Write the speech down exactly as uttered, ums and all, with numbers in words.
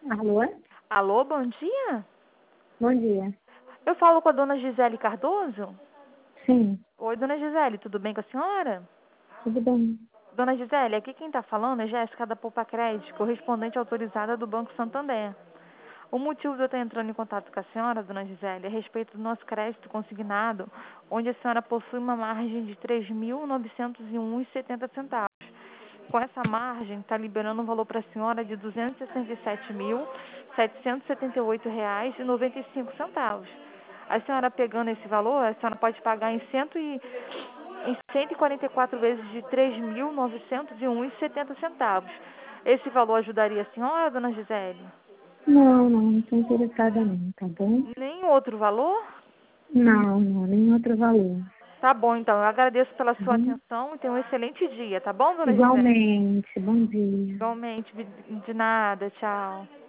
Alô? Alô, bom dia? Bom dia. Eu falo com a dona Gisele Cardoso? Sim, Oi, dona Gisele, tudo bem com a senhora? tudo bem. Dona Gisele, aqui quem está falando é Jéssica da Poupa Crédito, correspondente autorizada do Banco Santander. O motivo de eu estar entrando em contato com a senhora, dona Gisele, é a respeito do nosso crédito consignado, onde a senhora possui uma margem de três mil novecentos e um reais e setenta centavos. Com essa margem, está liberando um valor para a senhora de duzentos e sessenta e sete mil, setecentos e setenta e oito reais e noventa e cinco centavos. A senhora pegando esse valor, a senhora pode pagar em, cento e, em cento e quarenta e quatro vezes de três mil novecentos e um reais e setenta centavos. Esse valor ajudaria a senhora, dona Gisele? Não, não, não estou interessada não, tá bom? Nem outro valor? Não, não, nem outro valor, Tá bom, então. Eu agradeço pela tá sua bom? atenção e tenha um excelente dia, tá bom, dona Gisele? Igualmente, bom dia. Igualmente, de nada, tchau.